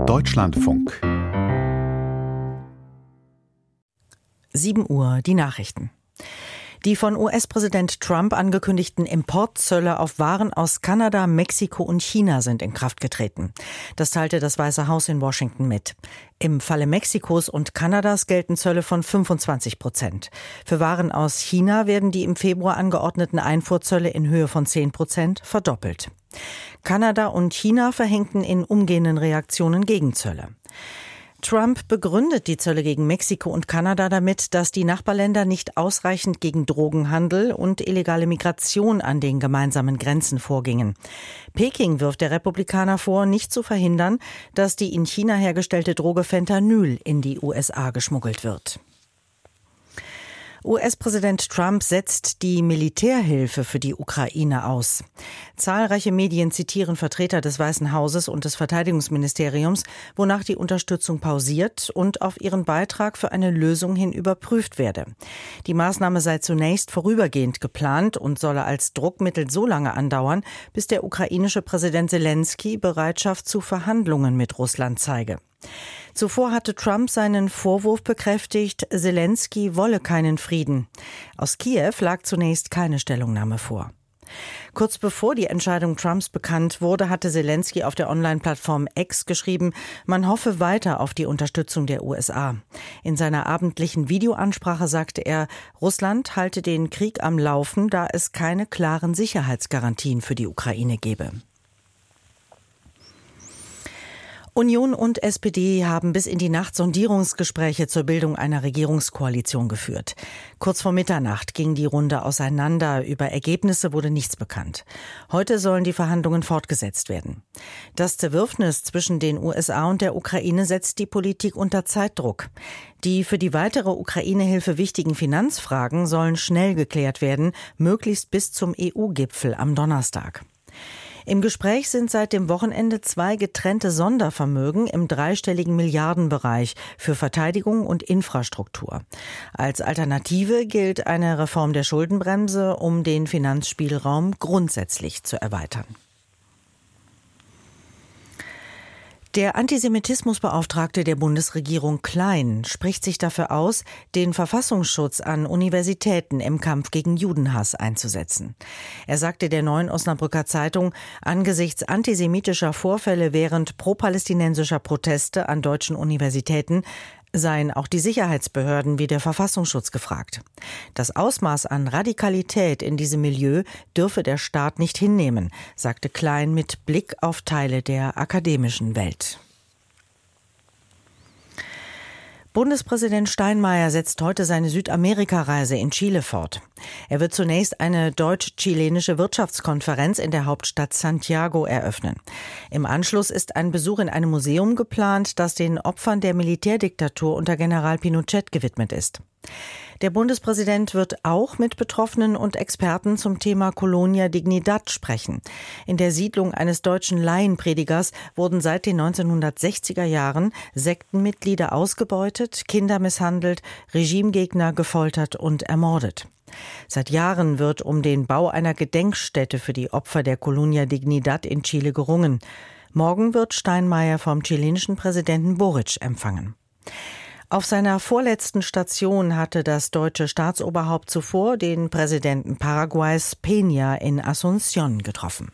Deutschlandfunk. 7 Uhr, die Nachrichten. Die von US-Präsident Trump angekündigten Importzölle auf Waren aus Kanada, Mexiko und China sind in Kraft getreten. Das teilte das Weiße Haus in Washington mit. Im Falle Mexikos und Kanadas gelten Zölle von 25%. Für Waren aus China werden die im Februar angeordneten Einfuhrzölle in Höhe von 10% verdoppelt. Kanada und China verhängten in umgehenden Reaktionen Gegenzölle. Trump begründet die Zölle gegen Mexiko und Kanada damit, dass die Nachbarländer nicht ausreichend gegen Drogenhandel und illegale Migration an den gemeinsamen Grenzen vorgingen. Peking wirft der Republikaner vor, nicht zu verhindern, dass die in China hergestellte Droge Fentanyl in die USA geschmuggelt wird. US-Präsident Trump setzt die Militärhilfe für die Ukraine aus. Zahlreiche Medien zitieren Vertreter des Weißen Hauses und des Verteidigungsministeriums, wonach die Unterstützung pausiert und auf ihren Beitrag für eine Lösung hin überprüft werde. Die Maßnahme sei zunächst vorübergehend geplant und solle als Druckmittel so lange andauern, bis der ukrainische Präsident Selenskyj Bereitschaft zu Verhandlungen mit Russland zeige. Zuvor hatte Trump seinen Vorwurf bekräftigt, Selenskyj wolle keinen Frieden. Aus Kiew lag zunächst keine Stellungnahme vor. Kurz bevor die Entscheidung Trumps bekannt wurde, hatte Selenskyj auf der Online-Plattform X geschrieben, man hoffe weiter auf die Unterstützung der USA. In seiner abendlichen Videoansprache sagte er, Russland halte den Krieg am Laufen, da es keine klaren Sicherheitsgarantien für die Ukraine gebe. Union und SPD haben bis in die Nacht Sondierungsgespräche zur Bildung einer Regierungskoalition geführt. Kurz vor Mitternacht ging die Runde auseinander. Über Ergebnisse wurde nichts bekannt. Heute sollen die Verhandlungen fortgesetzt werden. Das Zerwürfnis zwischen den USA und der Ukraine setzt die Politik unter Zeitdruck. Die für die weitere Ukraine-Hilfe wichtigen Finanzfragen sollen schnell geklärt werden, möglichst bis zum EU-Gipfel am Donnerstag. Im Gespräch sind seit dem Wochenende 2 getrennte Sondervermögen im dreistelligen Milliardenbereich für Verteidigung und Infrastruktur. Als Alternative gilt eine Reform der Schuldenbremse, um den Finanzspielraum grundsätzlich zu erweitern. Der Antisemitismusbeauftragte der Bundesregierung Klein spricht sich dafür aus, den Verfassungsschutz an Universitäten im Kampf gegen Judenhass einzusetzen. Er sagte der Neuen Osnabrücker Zeitung, angesichts antisemitischer Vorfälle während pro-palästinensischer Proteste an deutschen Universitäten seien auch die Sicherheitsbehörden wie der Verfassungsschutz gefragt. Das Ausmaß an Radikalität in diesem Milieu dürfe der Staat nicht hinnehmen, sagte Klein mit Blick auf Teile der akademischen Welt. Bundespräsident Steinmeier setzt heute seine Südamerika-Reise in Chile fort. Er wird zunächst eine deutsch-chilenische Wirtschaftskonferenz in der Hauptstadt Santiago eröffnen. Im Anschluss ist ein Besuch in einem Museum geplant, das den Opfern der Militärdiktatur unter General Pinochet gewidmet ist. Der Bundespräsident wird auch mit Betroffenen und Experten zum Thema Colonia Dignidad sprechen. In der Siedlung eines deutschen Laienpredigers wurden seit den 1960er Jahren Sektenmitglieder ausgebeutet, Kinder misshandelt, Regimegegner gefoltert und ermordet. Seit Jahren wird um den Bau einer Gedenkstätte für die Opfer der Colonia Dignidad in Chile gerungen. Morgen wird Steinmeier vom chilenischen Präsidenten Boric empfangen. Auf seiner vorletzten Station hatte das deutsche Staatsoberhaupt zuvor den Präsidenten Paraguays Peña in Asunción getroffen.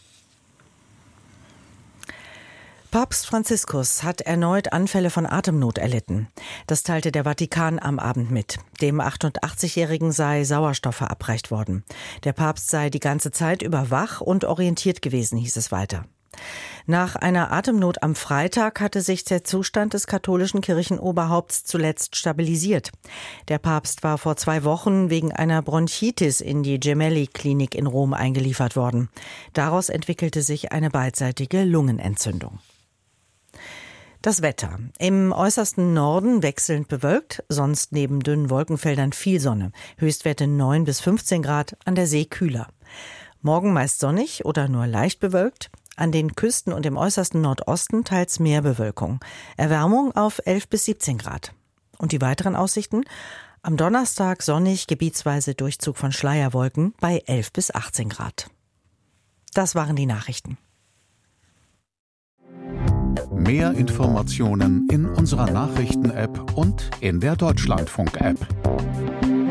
Papst Franziskus hat erneut Anfälle von Atemnot erlitten. Das teilte der Vatikan am Abend mit. Dem 88-Jährigen sei Sauerstoff verabreicht worden. Der Papst sei die ganze Zeit über wach und orientiert gewesen, hieß es weiter. Nach einer Atemnot am Freitag hatte sich der Zustand des katholischen Kirchenoberhaupts zuletzt stabilisiert. Der Papst war vor 2 Wochen wegen einer Bronchitis in die Gemelli-Klinik in Rom eingeliefert worden. Daraus entwickelte sich eine beidseitige Lungenentzündung. Das Wetter. Im äußersten Norden wechselnd bewölkt, sonst neben dünnen Wolkenfeldern viel Sonne. Höchstwerte 9 bis 15 Grad, an der See kühler. Morgen meist sonnig oder nur leicht bewölkt. An den Küsten und im äußersten Nordosten teils mehr Bewölkung. Erwärmung auf 11 bis 17 Grad. Und die weiteren Aussichten? Am Donnerstag sonnig, gebietsweise Durchzug von Schleierwolken bei 11 bis 18 Grad. Das waren die Nachrichten. Mehr Informationen in unserer Nachrichten-App und in der Deutschlandfunk-App.